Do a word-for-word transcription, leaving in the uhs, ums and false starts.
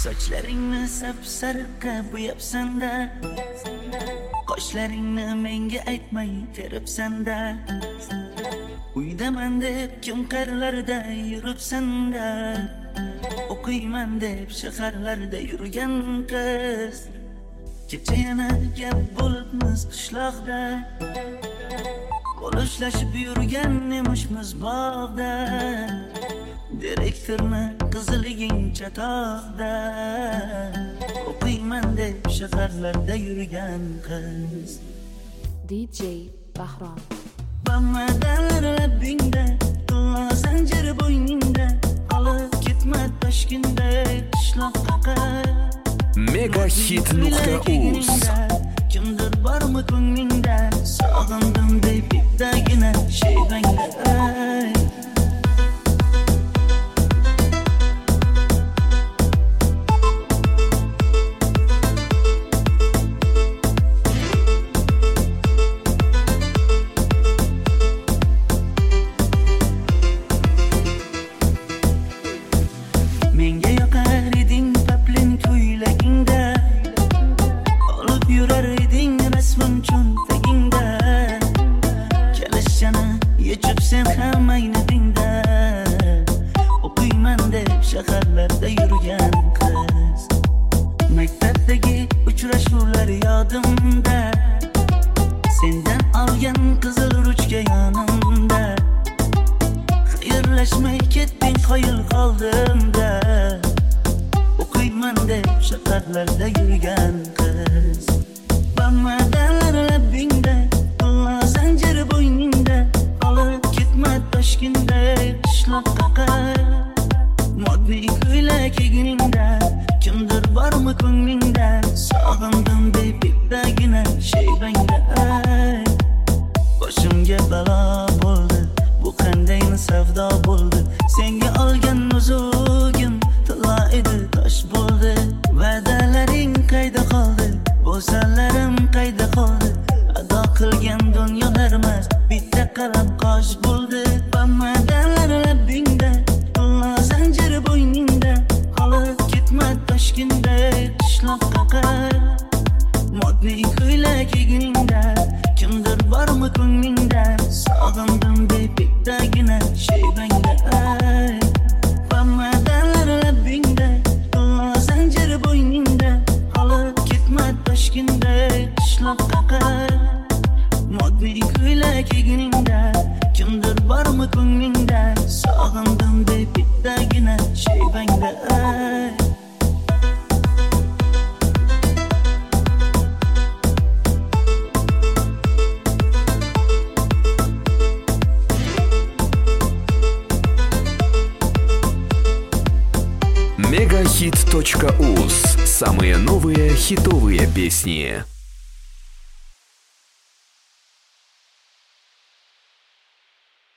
Sochlaringni sap-sariqqa bo'yabsan-da, qoshlaringni menga aytmay teribsan-da. Uydaman deb kim qirlarda yuribsan-da, o'qiyman deb shaharlarda yurgan qiz. Kecha yana gap bo'libmiz qishloqda, qo'lishlashib yurgan emishmiz bog'da. Direktorni qizliging chatoqda, o'qiyman deb shaharlarda yurgan qiz. D J Bahrom. Bamadan labbingda, tilla zanjir bo'yningda, olib ketma Toshkentda qishloqqa qar. Megahit nuqta uz. Kimdir bormi ko'nglingda, sog'indim deb bittagina shevangda. Menga yoqar eding paplin ko'ylagingda, olib yurar eding rasmim cho'ntagingda. Kalishchani yechib sen ham aynadingda, o'qiyman deb shaharlarda yurgan qiz. Maktabdagi uchrashuvlar yodimda, sendan olgan qizil ruchka yonimda. Xayrlashmay ketding, qoyil qoldimda, o'qiyman deb shaharlarda yurgan qiz. Bamadan labbingda, tilla zanjir bo'yningda, olib ketma Toshkentda qishloqqa qar. Modniy ko'ylak kiyginingda, kimdir bormi ko'nglingda, sog'indim deb bittagina shevangda. Boshimga balo bo'ldi, bu qanday savdo bo'ldi. Senga olgan nuzugim tilla edi, tosh bo'ldi. Va'dalaring qayda qoldi, bo'zalarim qayda qoldi. Ado qilgan dunyolarimiz bitta qalam qosh bo'ldi. Bamadan labbingda, tilla zanjir bo'yningda, olib ketma Toshkentda qishloqqa qar. Modniy ko'ylak kiyginingda, kimdir bormi ko'nglingda, sog'indim deb bittagina shevangda. Bamadan labbingda, tilla zanjir bo'yningda, olib ketma Toshkentda qishloqqa qar. Modniy ko'ylak kiyginingda, kimdir bormi ko'nglingda, sog'indim deb bittagina shevangda. Megahit точка уз. Самые новые хитовые песни.